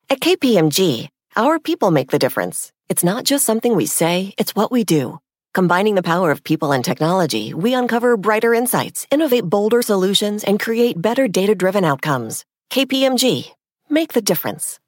At KPMG, our people make the difference. It's not just something we say, it's what we do. Combining the power of people and technology, we uncover brighter insights, innovate bolder solutions, and create better data-driven outcomes. KPMG, make the difference.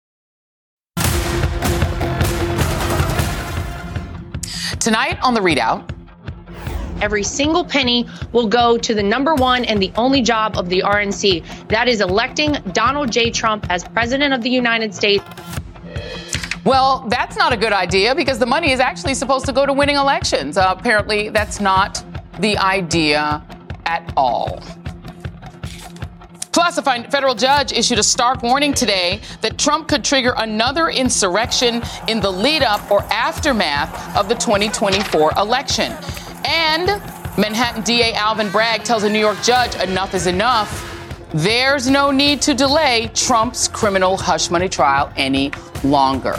Tonight on The ReidOut, every single penny will go to the number one and the only job of the RNC. That is electing Donald J. Trump as president of the United States. Well, that's not a good idea because the money is actually supposed to go to winning elections. Apparently, that's not the idea at all. Plus, a federal judge issued a stark warning today that Trump could trigger another insurrection in the lead up or aftermath of the 2024 election. And Manhattan DA Alvin Bragg tells a New York judge enough is enough. There's no need to delay Trump's criminal hush money trial any longer.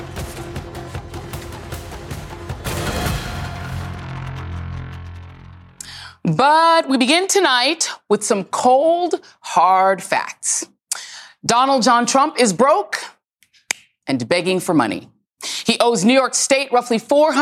But we begin tonight with some cold, hard facts. Donald John Trump is broke and begging for money. He owes New York State roughly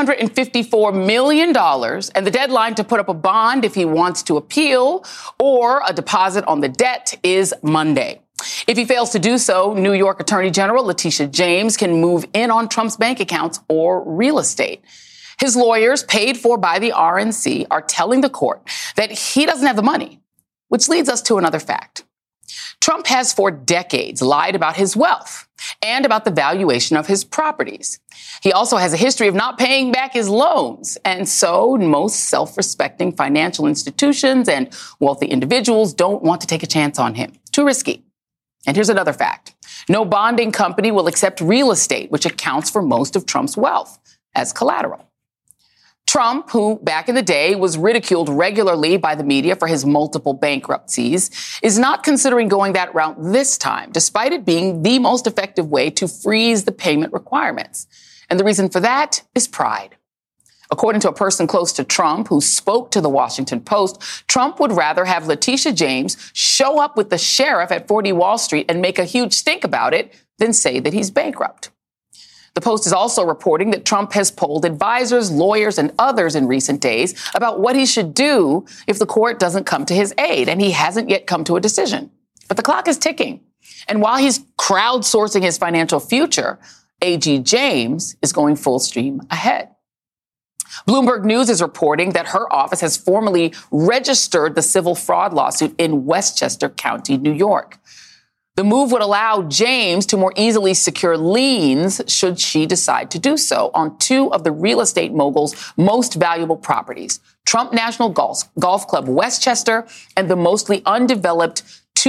$454 million, and the deadline to put up a bond if he wants to appeal or a deposit on the debt is Monday. If he fails to do so, New York Attorney General Letitia James can move in on Trump's bank accounts or real estate. His lawyers, paid for by the RNC, are telling the court that he doesn't have the money, which leads us to another fact. Trump has for decades lied about his wealth and about the valuation of his properties. He also has a history of not paying back his loans. And so most self-respecting financial institutions and wealthy individuals don't want to take a chance on him. Too risky. And here's another fact. No bonding company will accept real estate, which accounts for most of Trump's wealth, as collateral. Trump, who back in the day was ridiculed regularly by the media for his multiple bankruptcies, is not considering going that route this time, despite it being the most effective way to freeze the payment requirements. And the reason for that is pride. According to a person close to Trump who spoke to the Washington Post, Trump would rather have Letitia James show up with the sheriff at 40 Wall Street and make a huge stink about it than say that he's bankrupt. The Post is also reporting that Trump has polled advisors, lawyers, and others in recent days about what he should do if the court doesn't come to his aid, and he hasn't yet come to a decision. But the clock is ticking. And while he's crowdsourcing his financial future, AG James is going full steam ahead. Bloomberg News is reporting that her office has formally registered the civil fraud lawsuit in Westchester County, New York. The move would allow James to more easily secure liens should she decide to do so on two of the real estate mogul's most valuable properties, Trump National Golf Club Westchester and the mostly undeveloped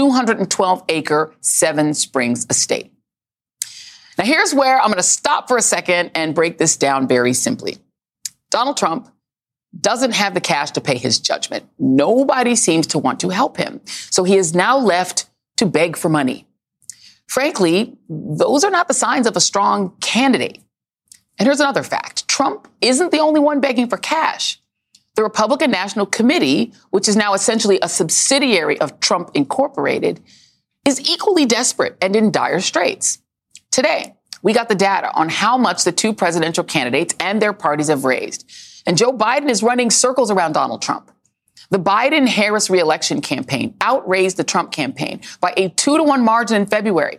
212-acre Seven Springs estate. Now, here's where I'm going to stop for a second and break this down very simply. Donald Trump doesn't have the cash to pay his judgment. Nobody seems to want to help him. So he is now left to beg for money. Frankly, those are not the signs of a strong candidate. And here's another fact. Trump isn't the only one begging for cash. The Republican National Committee, which is now essentially a subsidiary of Trump Incorporated, is equally desperate and in dire straits. Today, we got the data on how much the two presidential candidates and their parties have raised. And Joe Biden is running circles around Donald Trump. The Biden-Harris reelection campaign outraised the Trump campaign by a 2-to-1 margin in February.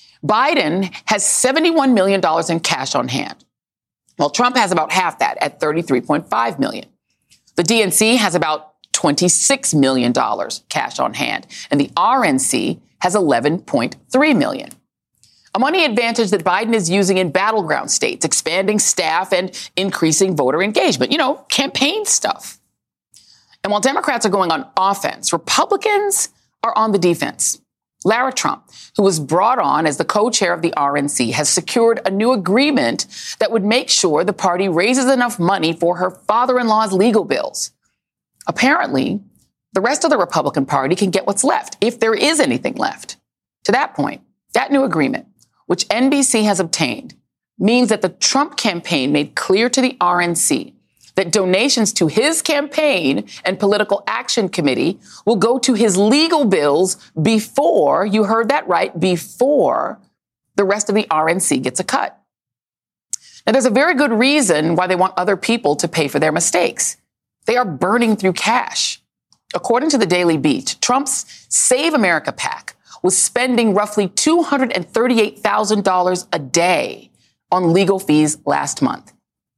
Biden has $71 million in cash on hand, while Trump has about half that at $33.5 million. The DNC has about $26 million cash on hand, and the RNC has $11.3 million. A money advantage that Biden is using in battleground states, expanding staff and increasing voter engagement. Campaign stuff. And while Democrats are going on offense, Republicans are on the defense. Lara Trump, who was brought on as the co-chair of the RNC, has secured a new agreement that would make sure the party raises enough money for her father-in-law's legal bills. Apparently, the rest of the Republican Party can get what's left, if there is anything left. To that point, that new agreement, which NBC has obtained, means that the Trump campaign made clear to the RNC that donations to his campaign and political action committee will go to his legal bills before, you heard that right, before the rest of the RNC gets a cut. Now, there's a very good reason why they want other people to pay for their mistakes. They are burning through cash. According to the Daily Beast, Trump's Save America PAC was spending roughly $238,000 a day on legal fees last month.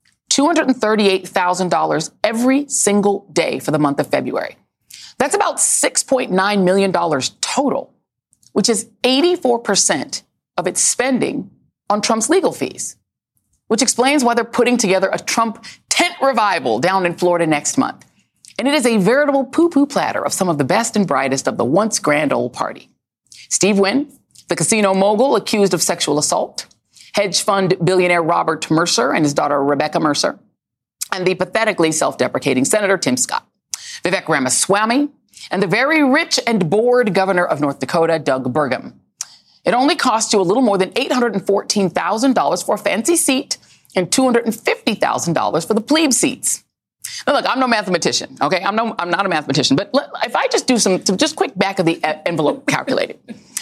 $238,000 every single day for the month of February. That's about $6.9 million total, which is 84% of its spending on Trump's legal fees, which explains why they're putting together a Trump tent revival down in Florida next month. And it is a veritable poo-poo platter of some of the best and brightest of the once grand old party. Steve Wynn, the casino mogul accused of sexual assault, hedge fund billionaire Robert Mercer and his daughter Rebecca Mercer, and the pathetically self-deprecating Senator Tim Scott, Vivek Ramaswamy, and the very rich and bored governor of North Dakota, Doug Burgum. It only cost you a little more than $814,000 for a fancy seat and $250,000 for the plebe seats. Now, look, I'm no mathematician, okay? I'm not a mathematician, but if I just do some just quick back of the envelope calculated,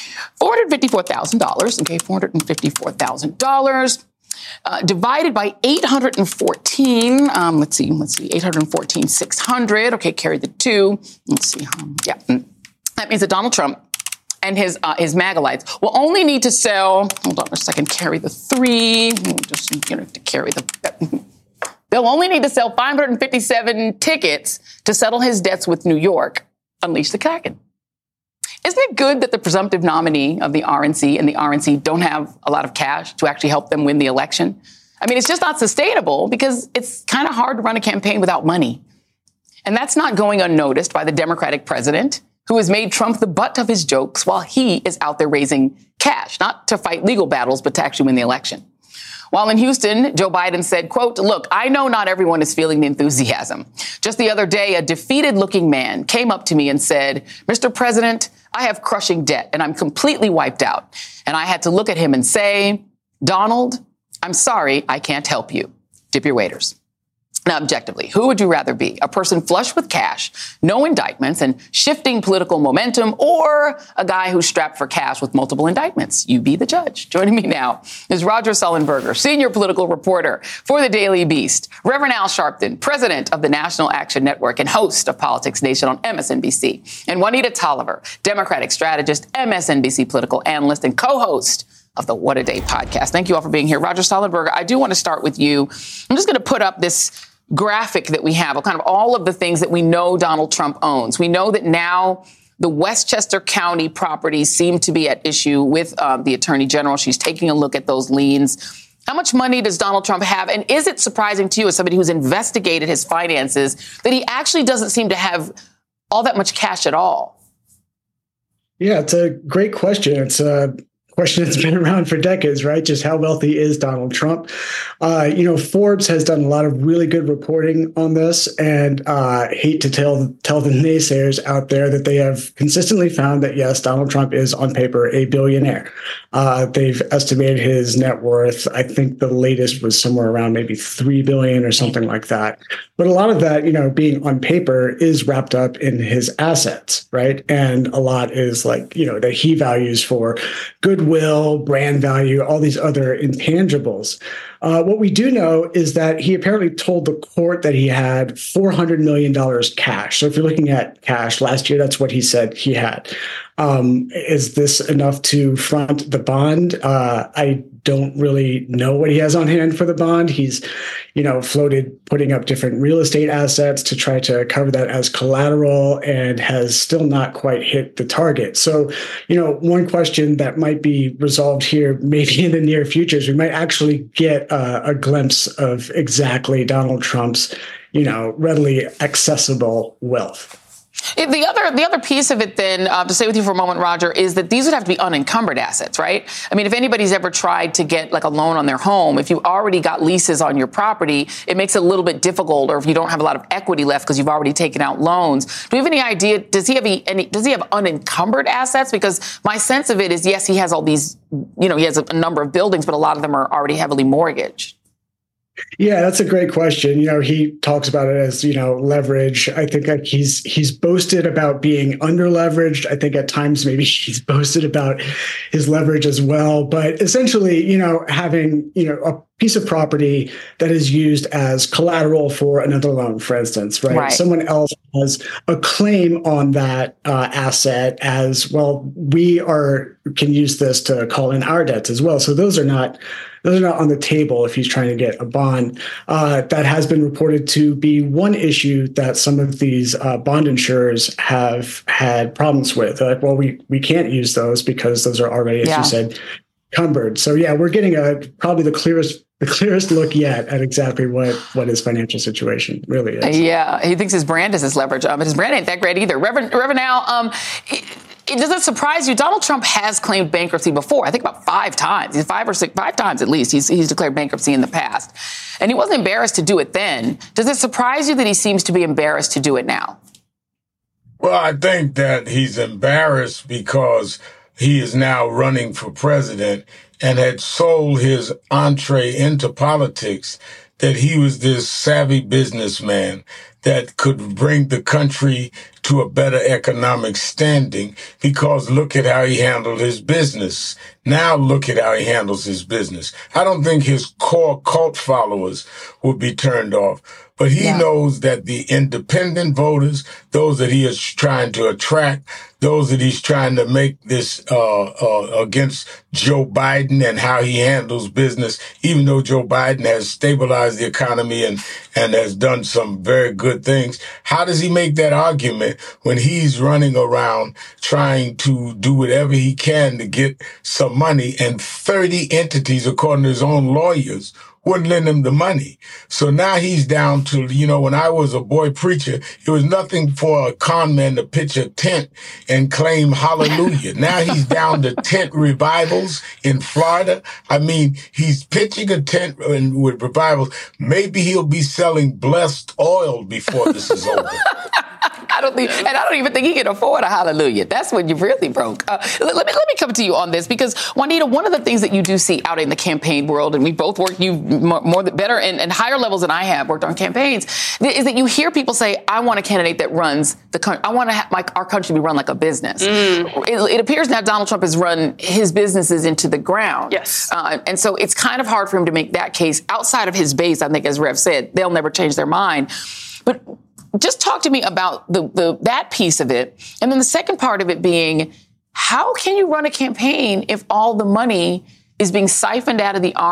$454,000, okay, $454,000 divided by 814. Let's see, 814, 600. Okay, carry the 2. Let's see. That means that Donald Trump and his MAGA-lites will only need to sell. Hold on a second. Carry the 3. Just to carry the. They'll only need to sell 557 tickets to settle his debts with New York. Unleash the Kraken. Isn't it good that the presumptive nominee of the RNC and the RNC don't have a lot of cash to actually help them win the election? I mean, it's just not sustainable because it's kind of hard to run a campaign without money. And that's not going unnoticed by the Democratic president, who has made Trump the butt of his jokes while he is out there raising cash, not to fight legal battles, but to actually win the election. While in Houston, Joe Biden said, quote, "Look, I know not everyone is feeling the enthusiasm. Just the other day, a defeated-looking man came up to me and said, 'Mr. President, I have crushing debt and I'm completely wiped out.' And I had to look at him and say, 'Donald, I'm sorry, I can't help you. Dip your waders.'" Now, objectively, who would you rather be? A person flush with cash, no indictments, and shifting political momentum, or a guy who's strapped for cash with multiple indictments? You be the judge. Joining me now is Roger Sullenberger, senior political reporter for the Daily Beast, Reverend Al Sharpton, president of the National Action Network and host of Politics Nation on MSNBC, and Juanita Tolliver, Democratic strategist, MSNBC political analyst, and co-host of the What a Day podcast. Thank you all for being here. Roger Sullenberger, I do want to start with you. I'm just going to put up this graphic that we have of kind of all of the things that we know Donald Trump owns. We know that now the Westchester County properties seem to be at issue with the Attorney General. She's taking a look at those liens. How much money does Donald Trump have? And is it surprising to you, as somebody who's investigated his finances, that he actually doesn't seem to have all that much cash at all? Yeah, it's a great question. It's a question that's been around for decades, right? Just how wealthy is Donald Trump? Forbes has done a lot of really good reporting on this, and hate to tell the naysayers out there that they have consistently found that, yes, Donald Trump is on paper a billionaire. They've estimated his net worth. I think the latest was somewhere around maybe $3 billion or something like that. But a lot of that, being on paper is wrapped up in his assets, right? And a lot is like, that he values for goodwill, brand value, all these other intangibles. What we do know is that he apparently told the court that he had $400 million cash. So if you're looking at cash last year, that's what he said he had. Is this enough to front the bond? I don't really know what he has on hand for the bond. He's, floated putting up different real estate assets to try to cover that as collateral and has still not quite hit the target. So, one question that might be resolved here, maybe in the near future, is we might actually get a glimpse of exactly Donald Trump's, readily accessible wealth. The other piece of it then, to stay with you for a moment, Roger, is that these would have to be unencumbered assets, right? I mean, if anybody's ever tried to get like a loan on their home, if you already got leases on your property, it makes it a little bit difficult, or if you don't have a lot of equity left because you've already taken out loans. Do we have any idea, does he have unencumbered assets? Because my sense of it is, yes, he has all these, he has a number of buildings, but a lot of them are already heavily mortgaged. Yeah, that's a great question. He talks about it as, leverage. I think that he's boasted about being under leveraged. I think at times maybe he's boasted about his leverage as well. But essentially, having, a piece of property that is used as collateral for another loan, for instance, right? Someone else has a claim on that asset as well. We can use this to call in our debts as well. So those are not on the table if he's trying to get a bond. That has been reported to be one issue that some of these bond insurers have had problems with. Like, well, we can't use those because those are already, as you said, encumbered. So yeah, we're getting probably the clearest look yet at exactly what his financial situation really is. Yeah, he thinks his brand is his leverage, but his brand ain't that great either. Reverend Al, does it surprise you? Donald Trump has claimed bankruptcy before. I think about 5 times. 5 times at least. He's declared bankruptcy in the past. And he wasn't embarrassed to do it then. Does it surprise you that he seems to be embarrassed to do it now? Well, I think that he's embarrassed because he is now running for president and had sold his entree into politics, that he was this savvy businessman that could bring the country to a better economic standing, because look at how he handled his business. Now look at how he handles his business. I don't think his core cult followers will be turned off, but he knows that the independent voters, those that he is trying to attract, those that he's trying to make this against Joe Biden and how he handles business, even though Joe Biden has stabilized the economy and has done some very good things. How does he make that argument when he's running around trying to do whatever he can to get some money, and 30 entities, according to his own lawyers, wouldn't lend him the money? So now he's down to, when I was a boy preacher, it was nothing for a con man to pitch a tent and claim hallelujah. Now he's down to tent revivals in Florida. I mean, he's pitching a tent with revivals. Maybe he'll be selling blessed oil before this is over. I don't even think he can afford a hallelujah. That's when you really broke. Let me come to you on this, because Juanita, one of the things that you do see out in the campaign world, and we both work, you better and higher levels than I have worked on campaigns, is that you hear people say, I want a candidate that runs the country. I want our country to be run like a business. It appears now Donald Trump has run his businesses into the ground. Yes. And so it's kind of hard for him to make that case outside of his base. I think, as Rev said, they'll never change their mind. But just talk to me about that piece of it. And then the second part of it being, how can you run a campaign if all the money is being siphoned out of the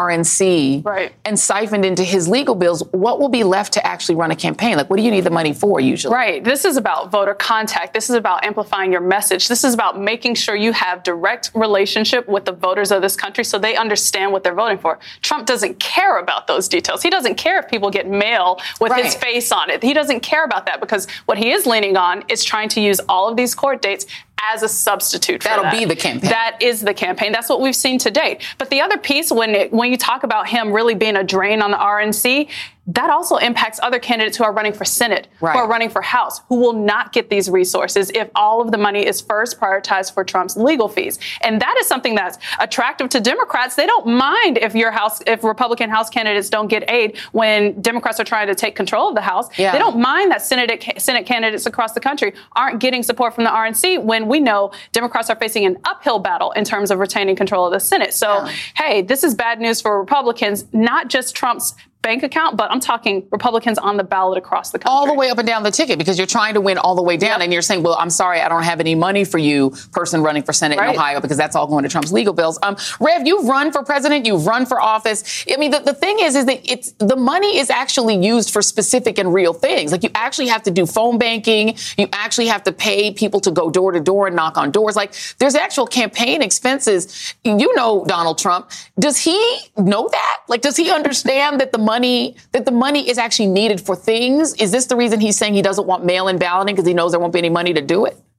RNC and siphoned into his legal bills? What will be left to actually run a campaign? Like, what do you need the money for usually? Right. This is about voter contact. This is about amplifying your message. This is about making sure you have direct relationship with the voters of this country so they understand what they're voting for. Trump doesn't care about those details. He doesn't care if people get mail with his face on it. He doesn't care about that, because what he is leaning on is trying to use all of these court dates as a substitute for That'll be the campaign. That is the campaign. That's what we've seen to date. But the other piece, when you talk about him really being a drain on the RNC, that also impacts other candidates who are running for Senate, who are running for House, who will not get these resources if all of the money is first prioritized for Trump's legal fees. And that is something that's attractive to Democrats. They don't mind if if Republican House candidates don't get aid when Democrats are trying to take control of the House. They don't mind that Senate candidates across the country aren't getting support from the RNC, when we know Democrats are facing an uphill battle in terms of retaining control of the Senate. So, hey, this is bad news for Republicans, not just Trump's bank account, but I'm talking Republicans on the ballot across the country. All the way up and down the ticket, because you're trying to win all the way down, and you're saying, well, I'm sorry, I don't have any money for you, person running for Senate in Ohio, because that's all going to Trump's legal bills. Rev, you've run for president, you've run for office. I mean, the thing is that the money is actually used for specific and real things. Like, you actually have to do phone banking. You actually have to pay people to go door to door and knock on doors. Like, there's actual campaign expenses. You know, Donald Trump, does he know that? Like, does he understand that the money is actually needed for things? Is this the reason he's saying he doesn't want mail-in balloting, because he knows there won't be any money to do it?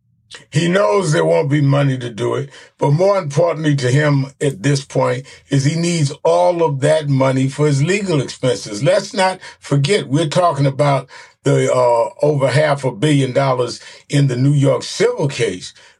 He knows there won't be money to do it. But more importantly to him at this point is he needs all of that money for his legal expenses. Let's not forget, we're talking about the over $500 million in the New York civil case.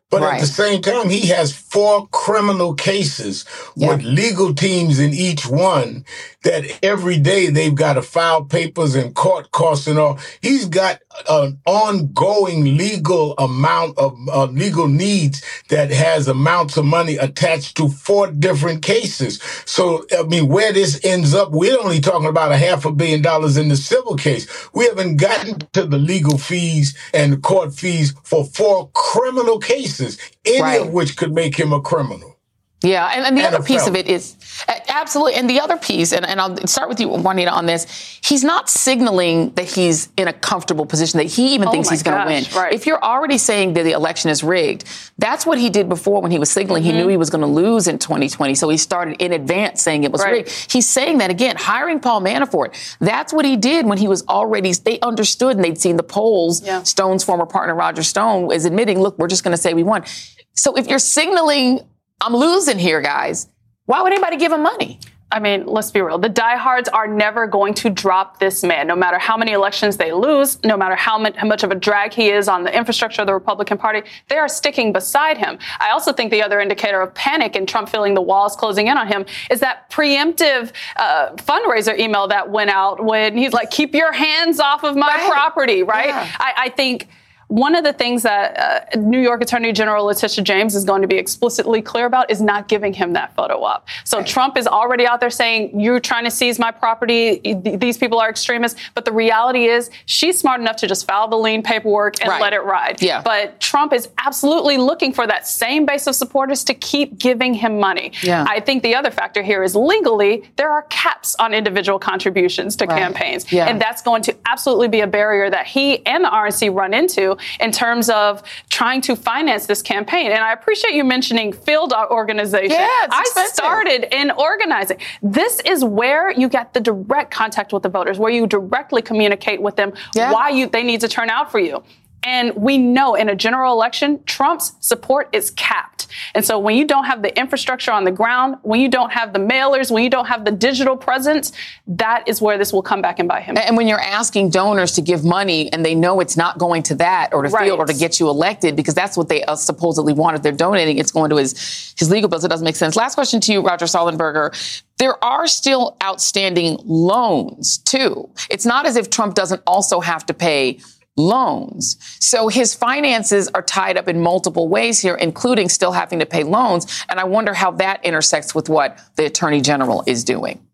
But at the same time, he has 4 criminal cases with legal teams in each one that every day they've got to file papers and court costs and all. He's got an ongoing legal amount of legal needs that has amounts of money attached to 4 different cases. So, I mean, where this ends up, we're only talking about $500 million in the civil case. We haven't gotten to the legal fees and the court fees for 4 criminal cases, any of which could make him a criminal. Yeah, and the other piece of it is absolutely, and the other piece, and I'll start with you, Juanita, on this. He's not signaling that he's in a comfortable position, that he even thinks he's going to win. Right. If you're already saying that the election is rigged, that's what he did before when he was signaling he knew he was going to lose in 2020. So he started in advance saying it was rigged. He's saying that again, hiring Paul Manafort. That's what he did when he was already, they understood and they'd seen the polls. Yeah. Stone's former partner, Roger Stone, is admitting, look, we're just going to say we won. So if you're signaling, I'm losing here, guys, why would anybody give him money? I mean, let's be real. The diehards are never going to drop this man, no matter how many elections they lose, no matter how much of a drag he is on the infrastructure of the Republican Party. They are sticking beside him. I also think the other indicator of panic and Trump feeling the walls closing in on him is that preemptive fundraiser email that went out when he's like, keep your hands off of my property, right? Yeah. I think one of the things that New York Attorney General Letitia James is going to be explicitly clear about is not giving him that photo op. So Trump is already out there saying, you're trying to seize my property. These people are extremists. But the reality is she's smart enough to just file the lien paperwork and let it ride. Yeah. But Trump is absolutely looking for that same base of supporters to keep giving him money. Yeah. I think the other factor here is legally, there are caps on individual contributions to campaigns. Yeah. And that's going to absolutely be a barrier that he and the RNC run into in terms of trying to finance this campaign. And I appreciate you mentioning field organization. Yeah, I started in organizing. This is where you get the direct contact with the voters, where you directly communicate with them why they need to turn out for you. And we know in a general election, Trump's support is capped. And so when you don't have the infrastructure on the ground, when you don't have the mailers, when you don't have the digital presence, that is where this will come back and bite him. And when you're asking donors to give money and they know it's not going to that or to field or to get you elected, because that's what they supposedly want if they're donating, it's going to his legal bills. It doesn't make sense. Last question to you, Roger Sollenberger. There are still outstanding loans, too. It's not as if Trump doesn't also have to pay loans. So his finances are tied up in multiple ways here, including still having to pay loans. And I wonder how that intersects with what the Attorney General is doing.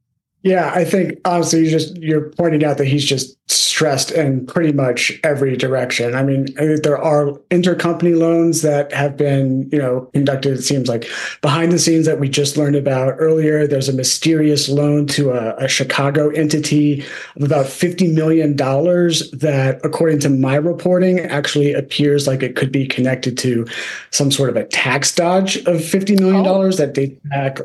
Yeah, I think honestly, you're pointing out that he's just stressed in pretty much every direction. I mean, there are intercompany loans that have been, conducted, it seems like, behind the scenes that we just learned about earlier. There's a mysterious loan to a Chicago entity of about $50 million that, according to my reporting, actually appears like it could be connected to some sort of a tax dodge of $50 million that dates back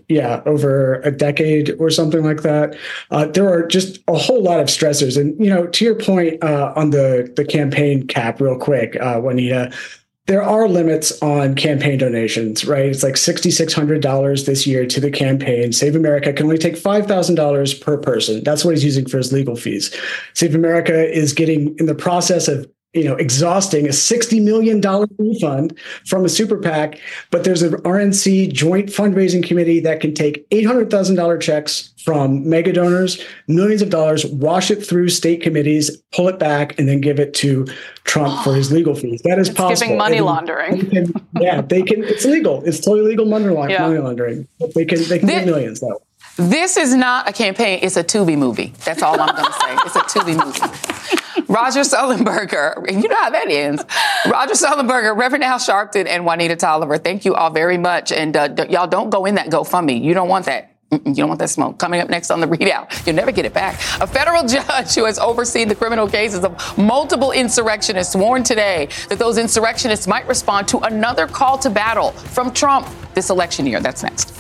over a decade or something like that. There are just a whole lot of stressors. And, to your point on the campaign cap real quick, Juanita, there are limits on campaign donations, right? It's like $6,600 this year to the campaign. Save America can only take $5,000 per person. That's what he's using for his legal fees. Save America is getting in the process of exhausting a $60 million refund from a super PAC, but there's an RNC joint fundraising committee that can take $800,000 checks from mega donors, millions of dollars, wash it through state committees, pull it back, and then give it to Trump for his legal fees. That is possible. Giving money laundering. They can. It's legal. It's totally legal money laundering. But they can get millions though. This is not a campaign. It's a Tubi movie. That's all I'm going to say. It's a Tubi movie. Roger Sollenberger, you know how that ends. Roger Sollenberger, Reverend Al Sharpton, and Juanita Tolliver, thank you all very much. And y'all don't go in that GoFundMe. You don't want that. You don't want that smoke. Coming up next on The ReidOut, you'll never get it back. A federal judge who has overseen the criminal cases of multiple insurrectionists warned today that those insurrectionists might respond to another call to battle from Trump this election year. That's next.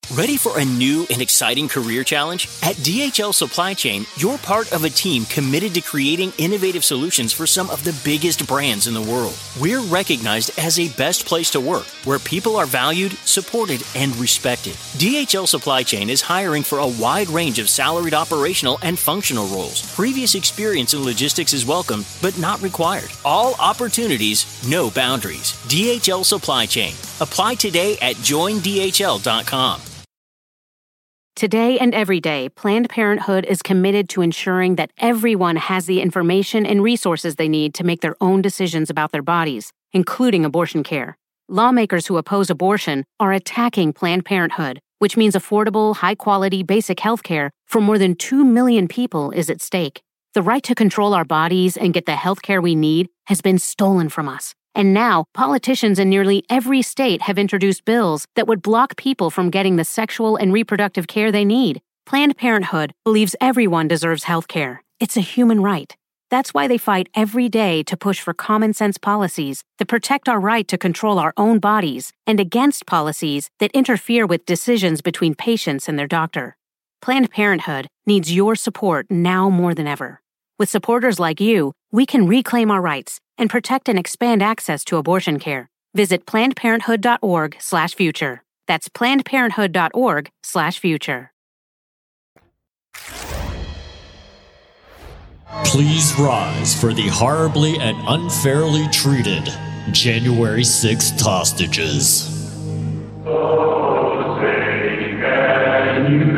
Ready for a new and exciting career challenge? At DHL Supply Chain, you're part of a team committed to creating innovative solutions for some of the biggest brands in the world. We're recognized as a best place to work, where people are valued, supported, and respected. DHL Supply Chain is hiring for a wide range of salaried operational and functional roles. Previous experience in logistics is welcome, but not required. All opportunities, no boundaries. DHL Supply Chain. Apply today at joindhl.com. Today and every day, Planned Parenthood is committed to ensuring that everyone has the information and resources they need to make their own decisions about their bodies, including abortion care. Lawmakers who oppose abortion are attacking Planned Parenthood, which means affordable, high-quality, basic health care for more than 2 million people is at stake. The right to control our bodies and get the health care we need has been stolen from us. And now, politicians in nearly every state have introduced bills that would block people from getting the sexual and reproductive care they need. Planned Parenthood believes everyone deserves health care. It's a human right. That's why they fight every day to push for common-sense policies that protect our right to control our own bodies and against policies that interfere with decisions between patients and their doctor. Planned Parenthood needs your support now more than ever. With supporters like you, we can reclaim our rights and protect and expand access to abortion care. Visit PlannedParenthood.org/future. That's PlannedParenthood.org/future. Please rise for the horribly and unfairly treated January 6th hostages. Oh, say can you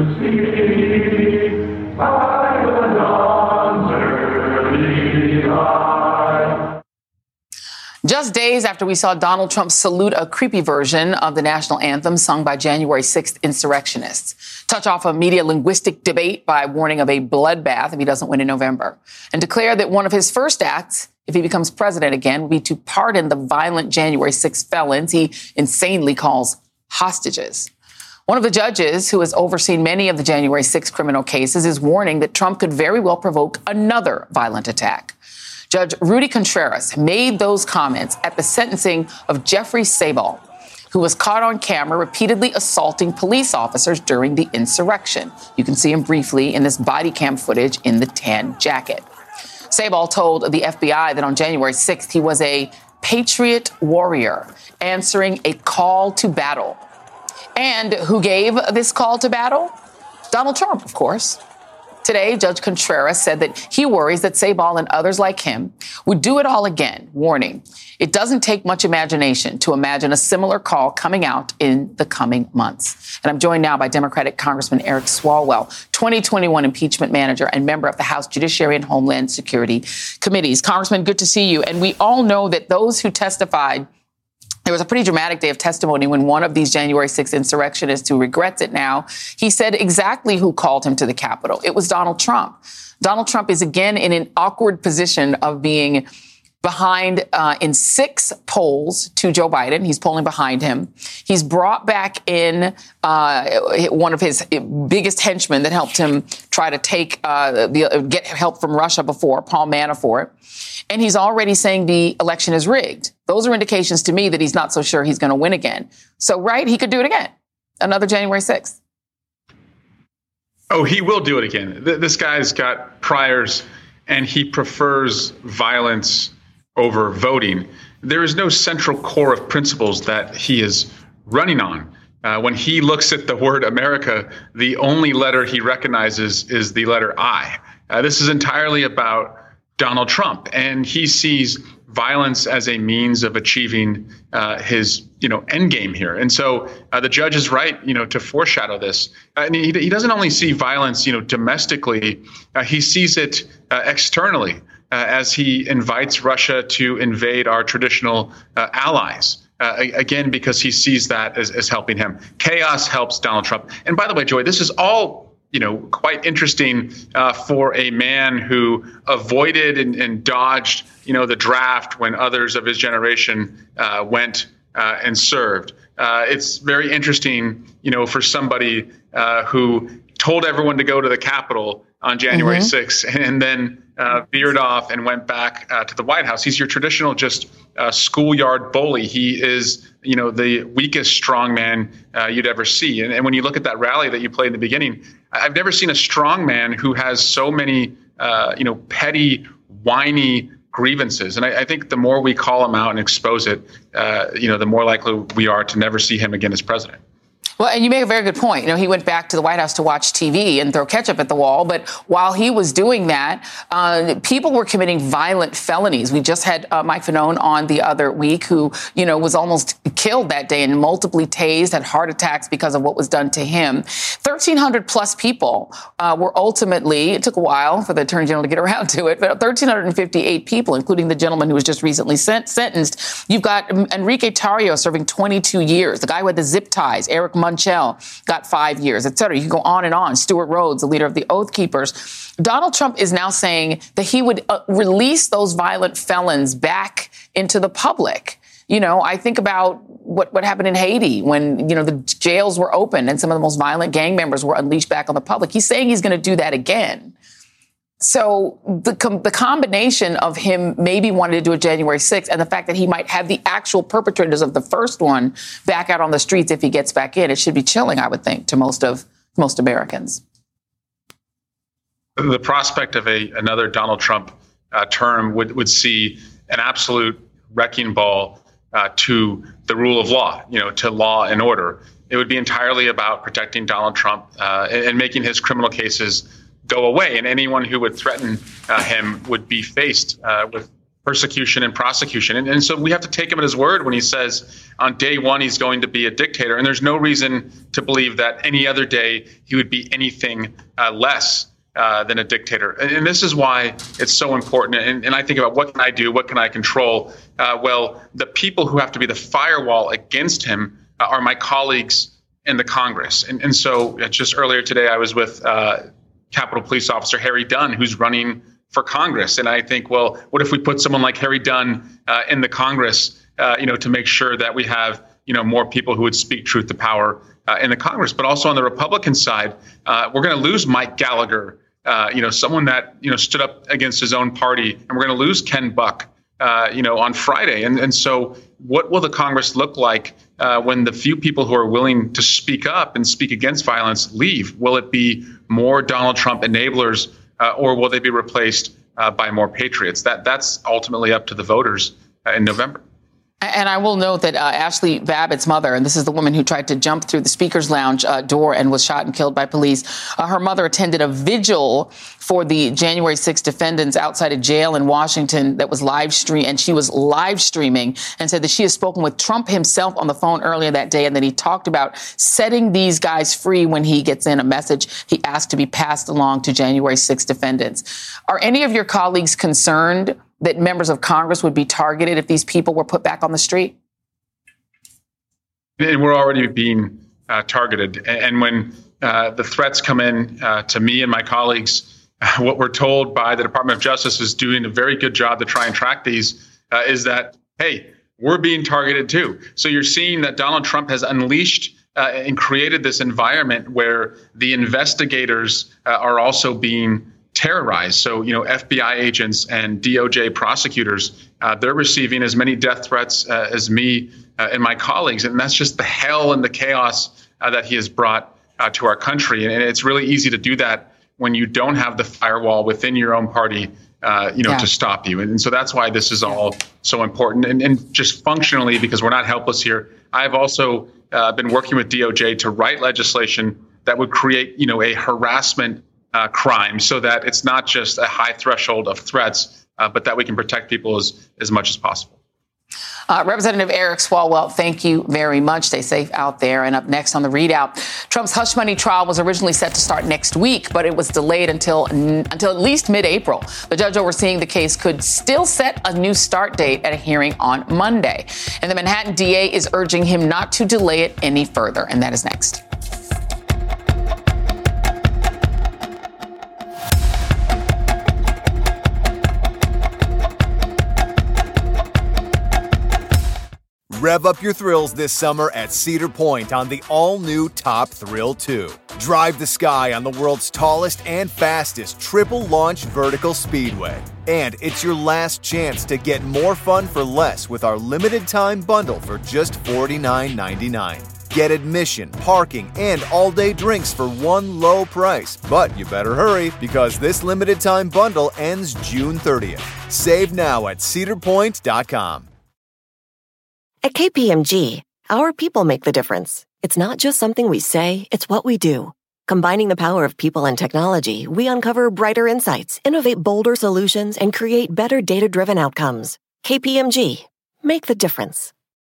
see by the dawn's early light. Just days after we saw Donald Trump salute a creepy version of the national anthem sung by January 6th insurrectionists, touch off a media linguistic debate by warning of a bloodbath if he doesn't win in November, and declare that one of his first acts, if he becomes president again, will be to pardon the violent January 6th felons he insanely calls hostages. One of the judges who has overseen many of the January 6th criminal cases is warning that Trump could very well provoke another violent attack. Judge Rudy Contreras made those comments at the sentencing of Jeffrey Sable, who was caught on camera repeatedly assaulting police officers during the insurrection. You can see him briefly in this body cam footage in the tan jacket. Sable told the FBI that on January 6th, he was a patriot warrior answering a call to battle. And who gave this call to battle? Donald Trump, of course. Today, Judge Contreras said that he worries that Sable and others like him would do it all again, warning, it doesn't take much imagination to imagine a similar call coming out in the coming months. And I'm joined now by Democratic Congressman Eric Swalwell, 2021 impeachment manager and member of the House Judiciary and Homeland Security Committees. Congressman, good to see you. And we all know that those who testified, there was a pretty dramatic day of testimony when one of these January 6th insurrectionists who regrets it now, he said exactly who called him to the Capitol. It was Donald Trump. Donald Trump is again in an awkward position of being behind in 6 polls to Joe Biden. He's polling behind him. He's brought back in one of his biggest henchmen that helped him try to get help from Russia before, Paul Manafort. And he's already saying the election is rigged. Those are indications to me that he's not so sure he's going to win again. So, right, he could do it again. Another January 6th. Oh, he will do it again. This guy's got priors, and he prefers violence over voting. There is no central core of principles that he is running on. When he looks at the word America, the only letter he recognizes is the letter I. This is entirely about Donald Trump, and he sees violence as a means of achieving his, end game here. And so the judge is right, to foreshadow this. And he doesn't only see violence, domestically, he sees it externally as he invites Russia to invade our traditional allies. Again, because he sees that as helping him. Chaos helps Donald Trump. And by the way, Joy, this is all quite interesting for a man who avoided and dodged, the draft when others of his generation went and served. It's very interesting, for somebody who told everyone to go to the Capitol on January 6th and then veered off and went back to the White House. He's your traditional just schoolyard bully. He is, the weakest strongman you'd ever see. And when you look at that rally that you played in the beginning, I've never seen a strongman who has so many, petty, whiny grievances. And I think the more we call him out and expose it, the more likely we are to never see him again as president. Well, and you make a very good point. He went back to the White House to watch TV and throw ketchup at the wall. But while he was doing that, people were committing violent felonies. We just had Mike Fanone on the other week who, was almost killed that day and multiply tased, had heart attacks because of what was done to him. 1,300 plus people were ultimately, it took a while for the Attorney General to get around to it, but 1,358 people, including the gentleman who was just recently sentenced. You've got Enrique Tarrio serving 22 years. The guy who had the zip ties, Eric Munchell, got 5 years, et cetera. You can go on and on. Stuart Rhodes, the leader of the Oath Keepers. Donald Trump is now saying that he would release those violent felons back into the public. I think about what happened in Haiti when, the jails were open and some of the most violent gang members were unleashed back on the public. He's saying he's going to do that again. So the combination of him maybe wanting to do it January 6th and the fact that he might have the actual perpetrators of the first one back out on the streets if he gets back in, it should be chilling, I would think, to most Americans. The prospect of another Donald Trump term would see an absolute wrecking ball to the rule of law, to law and order. It would be entirely about protecting Donald Trump and making his criminal cases go away. And anyone who would threaten him would be faced with persecution and prosecution. And so we have to take him at his word when he says on day one he's going to be a dictator. And there's no reason to believe that any other day he would be anything less than a dictator. And this is why it's so important. And I think about what can I do? What can I control? Well, the people who have to be the firewall against him are my colleagues in the Congress. And so just earlier today, I was with Capitol Police Officer Harry Dunn, who's running for Congress. And I think, well, what if we put someone like Harry Dunn in the Congress, to make sure that we have, more people who would speak truth to power in the Congress. But also on the Republican side, we're going to lose Mike Gallagher, someone that, stood up against his own party. And we're going to lose Ken Buck, on Friday. And so what will the Congress look like when the few people who are willing to speak up and speak against violence leave? Will it be more Donald Trump enablers or will they be replaced by more patriots? That's ultimately up to the voters in November. And I will note that Ashley Babbitt's mother, and this is the woman who tried to jump through the speaker's lounge door and was shot and killed by police. Her mother attended a vigil for the January 6th defendants outside a jail in Washington that was live streamed, and she was live streaming and said that she has spoken with Trump himself on the phone earlier that day, and that he talked about setting these guys free when he gets in a message he asked to be passed along to January 6th defendants. Are any of your colleagues concerned that members of Congress would be targeted if these people were put back on the street? And we're already being targeted. And when the threats come in to me and my colleagues, what we're told by the Department of Justice is doing a very good job to try and track these is that, hey, we're being targeted too. So you're seeing that Donald Trump has unleashed and created this environment where the investigators are also being terrorized. So, FBI agents and DOJ prosecutors, they're receiving as many death threats as me and my colleagues. And that's just the hell and the chaos that he has brought to our country. And it's really easy to do that when you don't have the firewall within your own party, to stop you. And so that's why this is all so important. And just functionally, because we're not helpless here, I've also been working with DOJ to write legislation that would create, a harassment crime, so that it's not just a high threshold of threats, but that we can protect people as much as possible. Representative Eric Swalwell, thank you very much. Stay safe out there. And up next on the ReidOut, Trump's hush money trial was originally set to start next week, but it was delayed until at least mid-April. The judge overseeing the case could still set a new start date at a hearing on Monday. And the Manhattan DA is urging him not to delay it any further. And that is next. Rev up your thrills this summer at Cedar Point on the all-new Top Thrill 2. Drive the sky on the world's tallest and fastest triple-launch vertical speedway. And it's your last chance to get more fun for less with our limited-time bundle for just $49.99. Get admission, parking, and all-day drinks for one low price. But you better hurry, because this limited-time bundle ends June 30th. Save now at cedarpoint.com. At KPMG, our people make the difference. It's not just something we say, it's what we do. Combining the power of people and technology, we uncover brighter insights, innovate bolder solutions, and create better data-driven outcomes. KPMG, make the difference.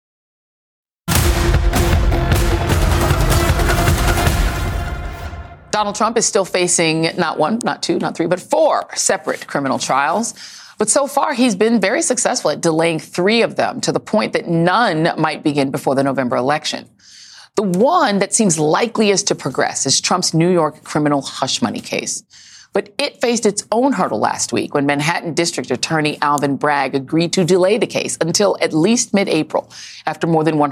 Donald Trump is still facing not one, not two, not three, but 4 separate criminal trials. But so far, he's been very successful at delaying 3 of them to the point that none might begin before the November election. The one that seems likeliest to progress is Trump's New York criminal hush money case. But it faced its own hurdle last week when Manhattan District Attorney Alvin Bragg agreed to delay the case until at least mid-April, after more than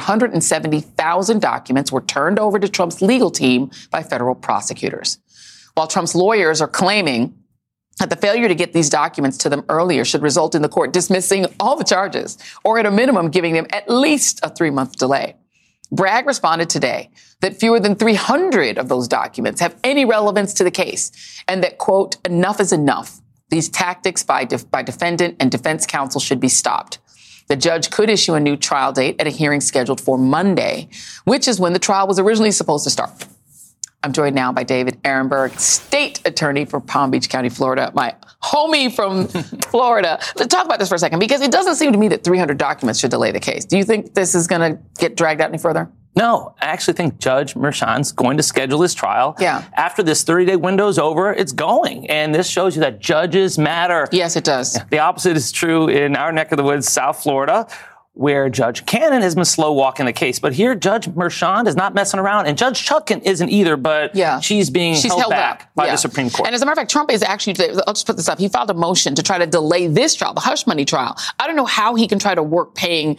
170,000 documents were turned over to Trump's legal team by federal prosecutors. While Trump's lawyers are claiming that the failure to get these documents to them earlier should result in the court dismissing all the charges, or at a minimum giving them at least a 3-month delay. Bragg responded today that fewer than 300 of those documents have any relevance to the case, and that, quote, enough is enough. These tactics by defendant and defense counsel should be stopped. The judge could issue a new trial date at a hearing scheduled for Monday, which is when the trial was originally supposed to start. I'm joined now by David Ehrenberg, state attorney for Palm Beach County, Florida, my homie from Florida. Let's talk about this for a second, because it doesn't seem to me that 300 documents should delay the case. Do you think this is going to get dragged out any further? No, I actually think Judge Merchan's going to schedule his trial. Yeah. After this 30-day window's over, it's going. And this shows you that judges matter. Yes, it does. The opposite is true in our neck of the woods, South Florida, where Judge Cannon has been slow walking the case. But here, Judge Merchan is not messing around. And Judge Chutkan isn't either, but she's held back by the Supreme Court. And as a matter of fact, Trump is actually, I'll just put this up, he filed a motion to try to delay this trial, the hush money trial. I don't know how he can try to work paying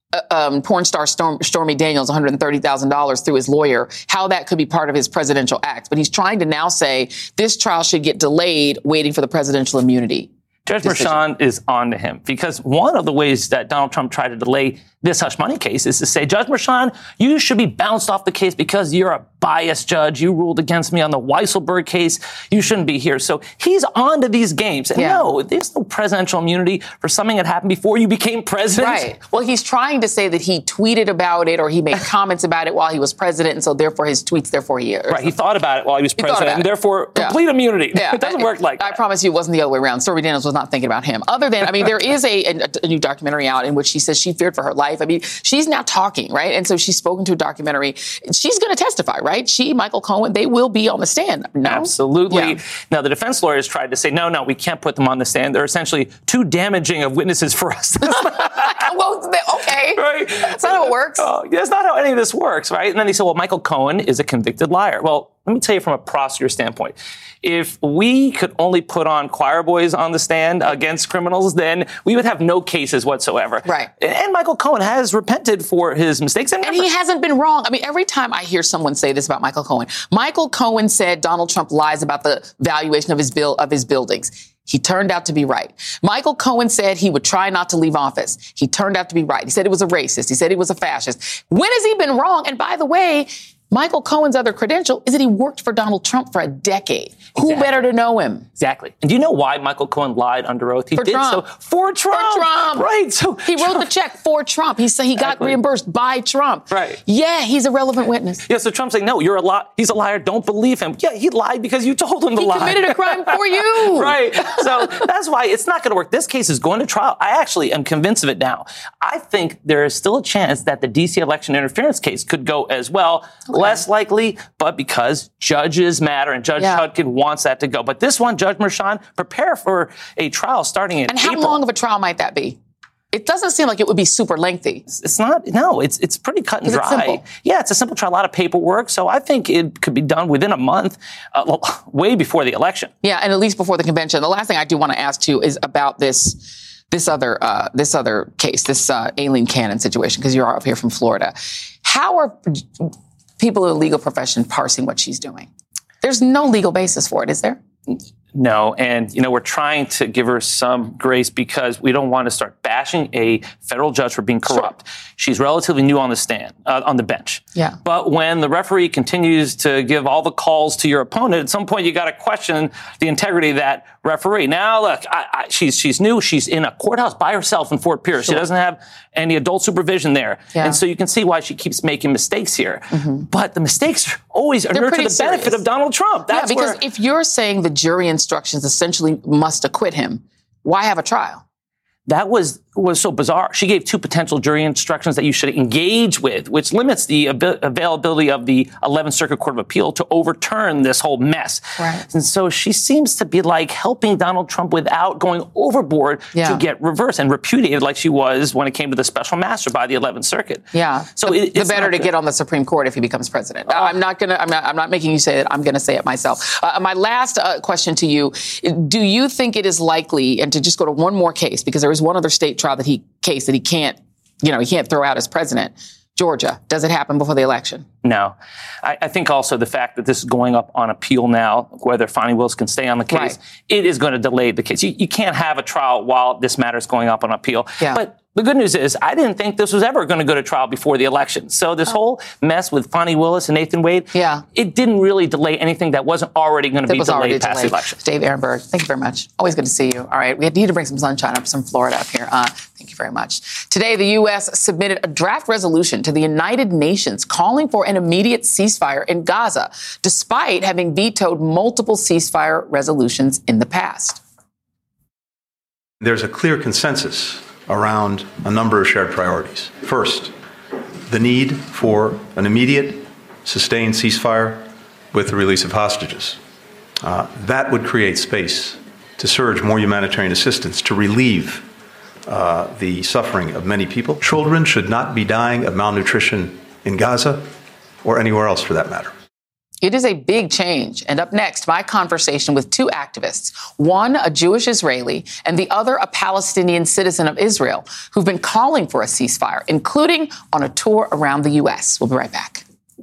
porn star Stormy Daniels $130,000 through his lawyer, how that could be part of his presidential act. But he's trying to now say this trial should get delayed, waiting for the presidential immunity. Judge Merchan is on to him, because one of the ways that Donald Trump tried to delay this hush money case is to say, Judge Merchan, you should be bounced off the case because you're a biased judge. You ruled against me on the Weisselberg case. You shouldn't be here. So he's on to these games. And no, there's no presidential immunity for something that happened before you became president. Right. Well, he's trying to say that he tweeted about it or he made comments about it while he was president. And so therefore his tweets, Right. He thought about it while he was president, and therefore complete immunity. Yeah. It doesn't work like that. I promise you it wasn't the other way around. Stormy Daniels was not thinking about him. Other than, I mean, there is a new documentary out in which she says she feared for her life. I mean, she's now talking, right? And so she's spoken to a documentary. She's going to testify, right? She, Michael Cohen, they will be on the stand. No? Absolutely. Yeah. Now, the defense lawyers tried to say, no, we can't put them on the stand. They're essentially too damaging of witnesses for us. Well, okay. Right? That's not how it works. That's not how any of this works, right? And then they said, well, Michael Cohen is a convicted liar. Well, let me tell you from a prosecutor standpoint. If we could only put on choir boys on the stand against criminals, then we would have no cases whatsoever. Right. And Michael Cohen has repented for his mistakes. And he hasn't been wrong. I mean, every time I hear someone say this about Michael Cohen said Donald Trump lies about the valuation of his buildings. He turned out to be right. Michael Cohen said he would try not to leave office. He turned out to be right. He said he was a racist. He said he was a fascist. When has he been wrong? And by the way, Michael Cohen's other credential is that he worked for Donald Trump for a decade. Exactly. Who better to know him? Exactly. And do you know why Michael Cohen lied under oath? He did Trump. So for Trump. For Trump. Right. So he wrote the check for Trump. He said he got reimbursed by Trump. Right. Yeah, he's a relevant witness. Yeah, so Trump's saying, no, he's a liar. Don't believe him. Yeah, he lied because you told him to lie. He committed a crime for you. Right. So that's why it's not going to work. This case is going to trial. I actually am convinced of it now. I think there is still a chance that the D.C. election interference case could go as well. Okay. Less likely, but because judges matter and Judge Chutkan wants that to go. But this one, Judge Merchan, prepare for a trial starting in April. And how long of a trial might that be? It doesn't seem like it would be super lengthy. It's not. No, it's pretty cut and dry. It's simple? Yeah, it's a simple trial, a lot of paperwork. So I think it could be done within a month, way before the election. Yeah, and at least before the convention. The last thing I do want to ask you is about this this other case, this Aileen Cannon situation, because you're up here from Florida. How are people in the legal profession parsing what she's doing? There's no legal basis for it, is there? No, and we're trying to give her some grace because we don't want to start bashing a federal judge for being corrupt. Sure. She's relatively new on the bench. Yeah. But when the referee continues to give all the calls to your opponent, at some point you got to question the integrity of that referee. Now, look, she's new. She's in a courthouse by herself in Fort Pierce. Sure. She doesn't have any adult supervision there, and so you can see why she keeps making mistakes here. Mm-hmm. But the mistakes always inure to the benefit of Donald Trump. That's because if you're saying the jury instructions essentially must acquit him, why have a trial? That was so bizarre. She gave 2 potential jury instructions that you should engage with, which limits the availability of the 11th Circuit Court of Appeal to overturn this whole mess. Right. And so she seems to be like helping Donald Trump without going overboard to get reversed and repudiated like she was when it came to the special master by the 11th Circuit. Yeah. So it's better to get on the Supreme Court if he becomes president. I'm not making you say it. I'm going to say it myself. My last question to you, do you think it is likely, and to just go to one more case, because there is one other state trial that he can't throw out as president. Georgia, does it happen before the election? No. I think also the fact that this is going up on appeal now, whether Fani Willis can stay on the case, it is going to delay the case. You can't have a trial while this matter is going up on appeal. Yeah. But the good news is I didn't think this was ever going to go to trial before the election. So this whole mess with Fani Willis and Nathan Wade, it didn't really delay anything that wasn't already going to be delayed past the election. Dave Ehrenberg, thank you very much. Always good to see you. All right, we need to bring some sunshine up, some Florida up here. Thank you very much. Today, the U.S. submitted a draft resolution to the United Nations calling for an immediate ceasefire in Gaza, despite having vetoed multiple ceasefire resolutions in the past. There's a clear consensus around a number of shared priorities. First, the need for an immediate, sustained ceasefire with the release of hostages. That would create space to surge more humanitarian assistance to relieve the suffering of many people. Children should not be dying of malnutrition in Gaza or anywhere else for that matter. It is a big change. And up next, my conversation with 2 activists, one a Jewish Israeli and the other a Palestinian citizen of Israel, who've been calling for a ceasefire, including on a tour around the U.S. We'll be right back.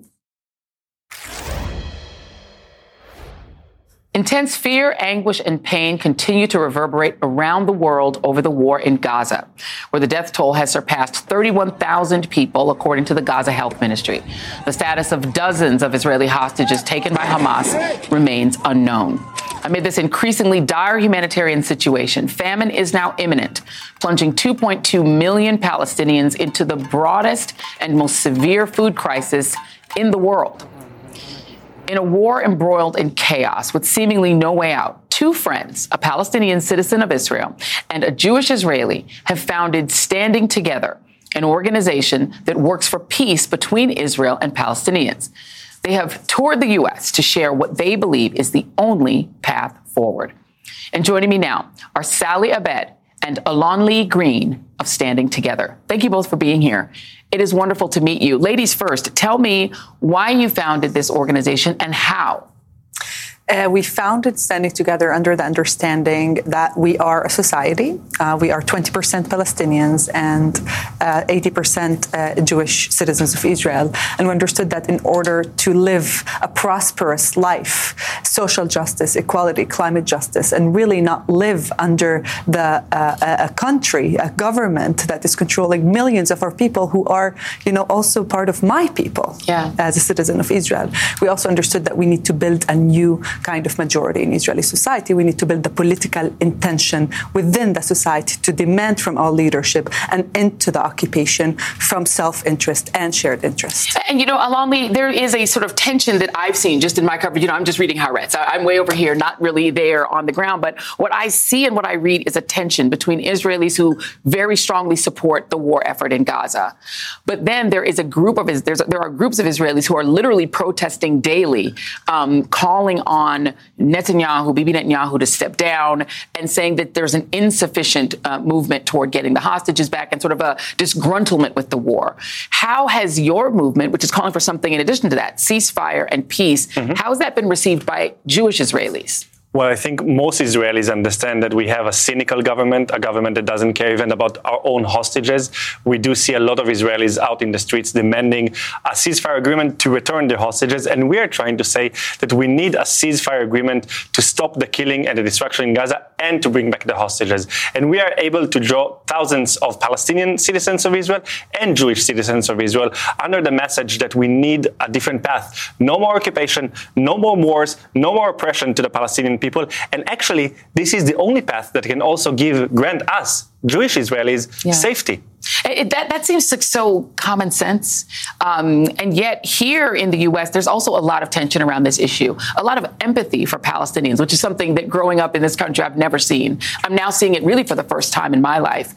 Intense fear, anguish, and pain continue to reverberate around the world over the war in Gaza, where the death toll has surpassed 31,000 people, according to the Gaza Health Ministry. The status of dozens of Israeli hostages taken by Hamas remains unknown. Amid this increasingly dire humanitarian situation, famine is now imminent, plunging 2.2 million Palestinians into the broadest and most severe food crisis in the world. In a war embroiled in chaos with seemingly no way out, 2 friends, a Palestinian citizen of Israel and a Jewish Israeli, have founded Standing Together, an organization that works for peace between Israel and Palestinians. They have toured the U.S. to share what they believe is the only path forward. And joining me now are Sally Abed and Alon Lee Green of Standing Together. Thank you both for being here. It is wonderful to meet you. Ladies first, tell me why you founded this organization and how. We founded Standing Together under the understanding that we are a society. We are 20% Palestinians and 80% Jewish citizens of Israel. And we understood that in order to live a prosperous life, social justice, equality, climate justice, and really not live under a country, a government that is controlling millions of our people who are, also part of my people as a citizen of Israel. We also understood that we need to build a new kind of majority in Israeli society. We need to build the political intention within the society to demand from our leadership an end to the occupation from self-interest and shared interest. And, Alon Lee, there is a sort of tension that I've seen just in my coverage. I'm just reading Haaretz. I'm way over here, not really there on the ground. But what I see and what I read is a tension between Israelis who very strongly support the war effort in Gaza. But then there is a group of there are groups of Israelis who are literally protesting daily, calling on Bibi Netanyahu, to step down and saying that there's an insufficient movement toward getting the hostages back and sort of a disgruntlement with the war. How has your movement, which is calling for something in addition to that, ceasefire and peace, how has that been received by Jewish Israelis? Well, I think most Israelis understand that we have a cynical government, a government that doesn't care even about our own hostages. We do see a lot of Israelis out in the streets demanding a ceasefire agreement to return their hostages. And we are trying to say that we need a ceasefire agreement to stop the killing and the destruction in Gaza and to bring back the hostages. And we are able to draw thousands of Palestinian citizens of Israel and Jewish citizens of Israel under the message that we need a different path. No more occupation, no more wars, no more oppression to the Palestinian people. And actually, this is the only path that can also grant us, Jewish Israelis, safety. That seems like so common sense. And yet here in the U.S., there's also a lot of tension around this issue, a lot of empathy for Palestinians, which is something that growing up in this country I've never seen. I'm now seeing it really for the first time in my life.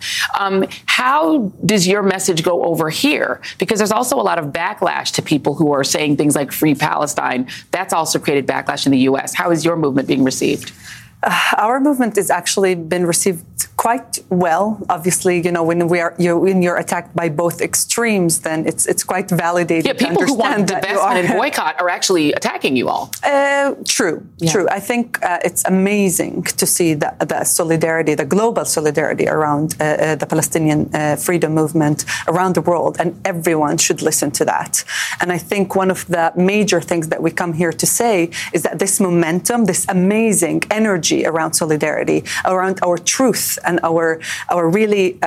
How does your message go over here? Because there's also a lot of backlash to people who are saying things like Free Palestine. That's also created backlash in the U.S. How is your movement being received? Our movement has actually been received quite well. Obviously, when you're attacked by both extremes, then it's quite validated. Yeah, people who want divestment and boycott are actually attacking you all. True. I think it's amazing to see the solidarity, the global solidarity around the Palestinian freedom movement around the world, and everyone should listen to that. And I think one of the major things that we come here to say is that this momentum, this amazing energy around solidarity, around our truth and our really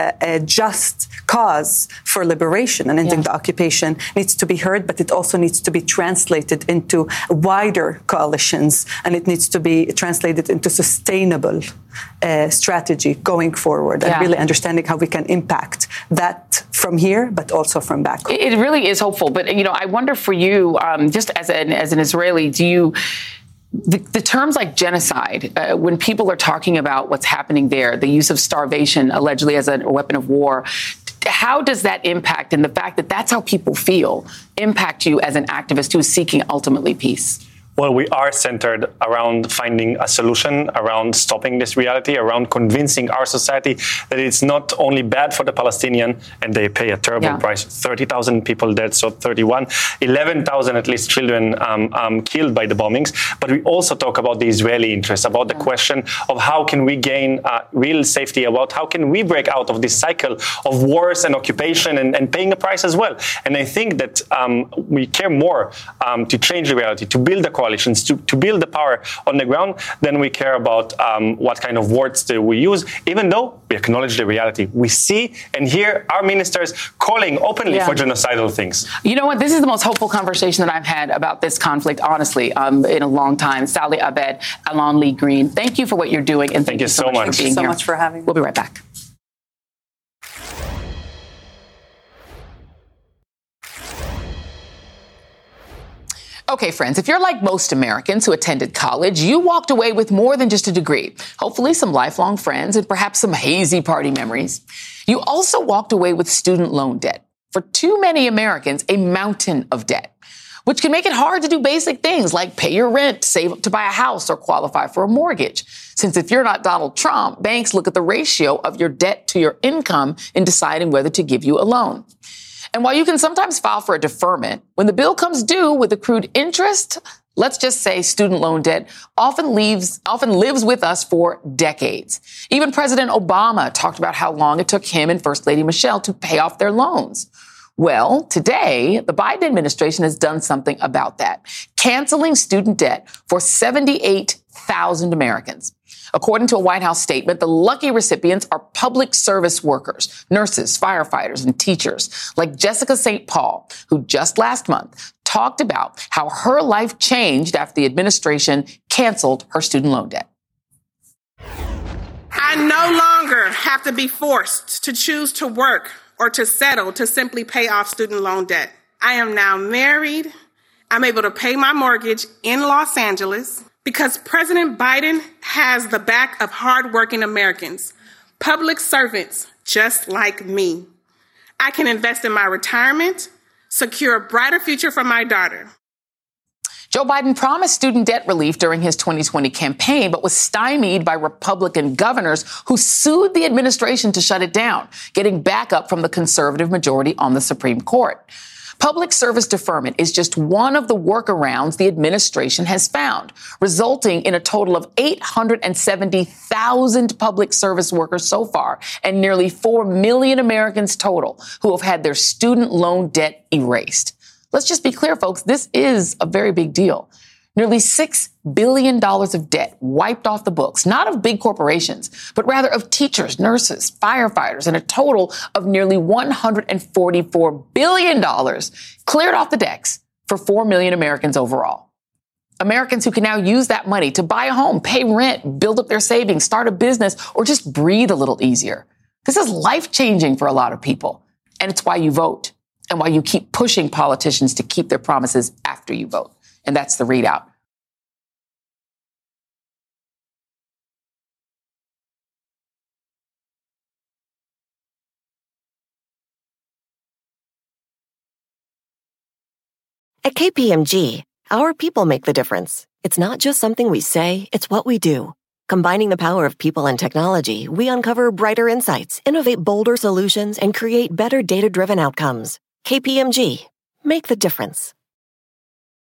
just cause for liberation and ending the occupation needs to be heard, but it also needs to be translated into wider coalitions, and it needs to be translated into sustainable strategy going forward, and really understanding how we can impact that from here, but also from back home. It really is hopeful. But, I wonder for you, just as an Israeli, do you... The terms like genocide, when people are talking about what's happening there, the use of starvation allegedly as a weapon of war, how does that impact, and the fact that that's how people feel, impact you as an activist who is seeking ultimately peace? Well, we are centered around finding a solution, around stopping this reality, around convincing our society that it's not only bad for the Palestinian, and they pay a terrible price, 30,000 people dead, so 11,000 at least children killed by the bombings. But we also talk about the Israeli interest, about the question of how can we gain real safety, about how can we break out of this cycle of wars and occupation and paying a price as well. And I think that we care more to change the reality, to build a coalitions, to build the power on the ground, then we care about what kind of words do we use, even though we acknowledge the reality. We see and hear our ministers calling openly for genocidal things. You know what? This is the most hopeful conversation that I've had about this conflict, honestly, in a long time. Sally Abed, Alon Lee Green, thank you for what you're doing, and thank you so much for being here. Thank you so much for having me. We'll be right back. Okay, friends, if you're like most Americans who attended college, you walked away with more than just a degree, hopefully some lifelong friends and perhaps some hazy party memories. You also walked away with student loan debt. For too many Americans, a mountain of debt, which can make it hard to do basic things like pay your rent, save up to buy a house, or qualify for a mortgage. Since if you're not Donald Trump, banks look at the ratio of your debt to your income in deciding whether to give you a loan. And while you can sometimes file for a deferment, when the bill comes due with accrued interest, let's just say student loan debt often lives with us for decades. Even President Obama talked about how long it took him and First Lady Michelle to pay off their loans. Well, today, the Biden administration has done something about that, canceling student debt for 78,000 Americans. According to a White House statement, the lucky recipients are public service workers, nurses, firefighters, and teachers like Jessica St. Paul, who just last month talked about how her life changed after the administration canceled her student loan debt. I no longer have to be forced to choose to work or to settle to simply pay off student loan debt. I am now married. I'm able to pay my mortgage in Los Angeles because President Biden has the back of hardworking Americans, public servants just like me. I can invest in my retirement, secure a brighter future for my daughter. Joe Biden promised student debt relief during his 2020 campaign, but was stymied by Republican governors who sued the administration to shut it down, getting backup from the conservative majority on the Supreme Court. Public service deferment is just one of the workarounds the administration has found, resulting in a total of 870,000 public service workers so far and nearly 4 million Americans total who have had their student loan debt erased. Let's just be clear, folks, this is a very big deal. Nearly $6 billion of debt wiped off the books, not of big corporations, but rather of teachers, nurses, firefighters, and a total of nearly $144 billion cleared off the decks for 4 million Americans overall. Americans who can now use that money to buy a home, pay rent, build up their savings, start a business, or just breathe a little easier. This is life-changing for a lot of people, and it's why you vote and why you keep pushing politicians to keep their promises after you vote. And that's the readout. At KPMG, our people make the difference. It's not just something we say, it's what we do. Combining the power of people and technology, we uncover brighter insights, innovate bolder solutions, and create better data-driven outcomes. KPMG, make the difference.